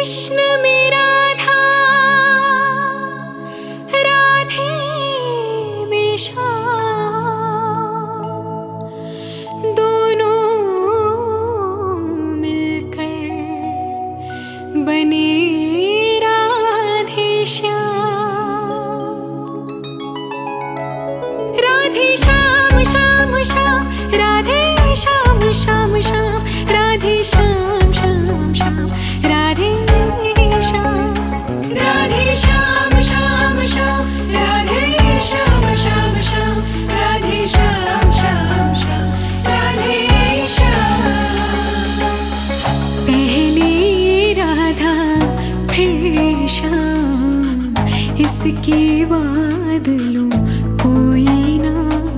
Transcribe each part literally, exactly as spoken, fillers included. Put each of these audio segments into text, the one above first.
कृष्ण में राधा, राधे में श्याम, दोनों मिलकर बने राधे श्याम। राधे श्याम श्याम श्याम, राधे श्याम श्याम श्याम, राधे श्याम श्याम श्याम, राधे श्याम। राधे श्याम श्याम श्याम, राधे श्याम श्याम श्याम, राधे श्याम श्याम श्याम, राधे श्याम। पहले राधा फिर श्याम, इसके बाद लूं कोई ना।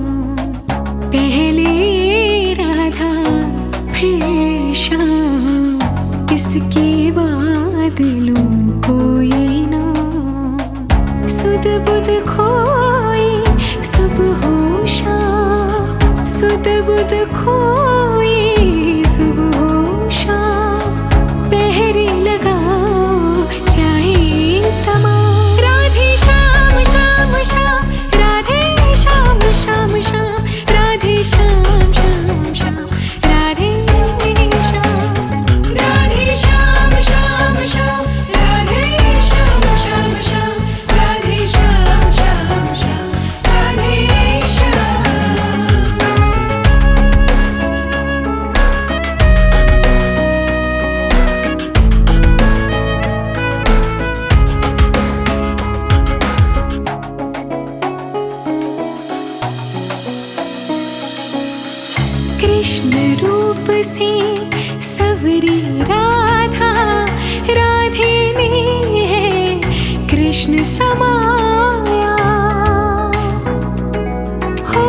पहले राधा फिर श्याम, इसके बाद लूं कोई ना। सुध बुध खोई सब हो शाम, सुध बुध खोई सब हो शाम। पहरे लगाओ चाहे तमाम। राधे श्याम श्याम श्याम, राधे श्याम श्याम श्याम, राधे श्याम श्याम श्याम, राधे श्याम। राधे श्याम श्याम श्याम, राधे श्याम श्याम श्याम, राधे श्याम श्याम श्याम, राधे श्याम। कृष्ण रूप से सवरी राधा, राधे में है कृष्ण समाया। हो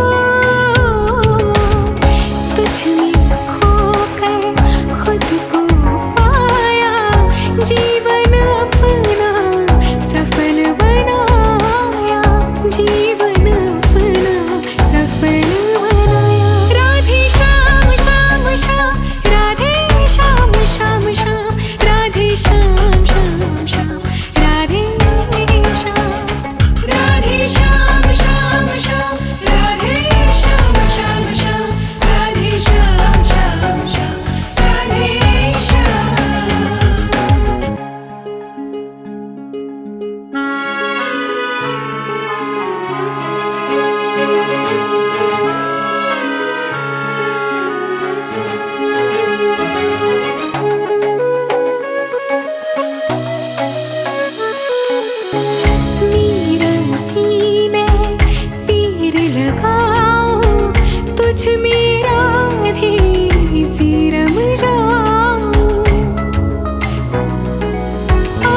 तुझ में खोकर खुद को पाया, जीवन अपना सफल बनाया, जीवन अपना सफल बनाया। राधे श्याम श्याम श्याम, राधे श्याम श्याम श्याम, राधे श्याम श्याम श्याम, राधे श्याम। राधे श्याम श्याम श्याम, राधे श्याम श्याम श्याम, राधे श्याम श्याम श्याम, राधे श्याम। मीरा सीने पीर लगाऊं, तुझ में राधे सी रम जाऊं। आ,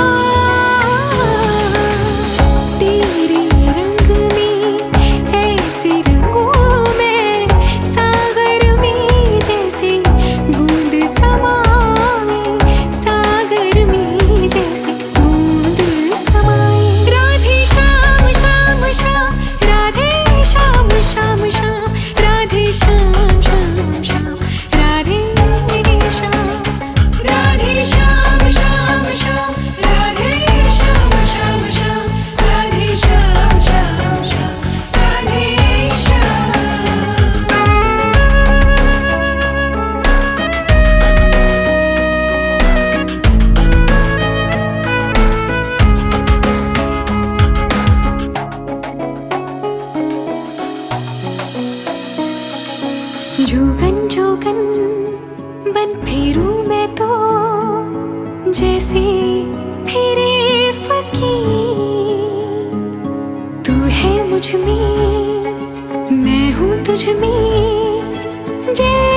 तेरे रंग में ऐसे रंगों में, सागर में जैसे बूंद समाए, सागर में जैसे बूंद समाए। राधे श्याम श्याम श्याम, राधे श्याम श्याम श्याम, राधे श्याम श्याम श्याम, राधे श्याम। राधे श्याम श्याम श्याम, राधे श्याम श्याम श्याम, राधे श्याम श्याम श्याम, राधे श्याम। जोगन जोगन बन फिरूं मैं तो, जैसे फिरे फकीर। तू है मुझ में, मैं हूँ तुझ में, जैसे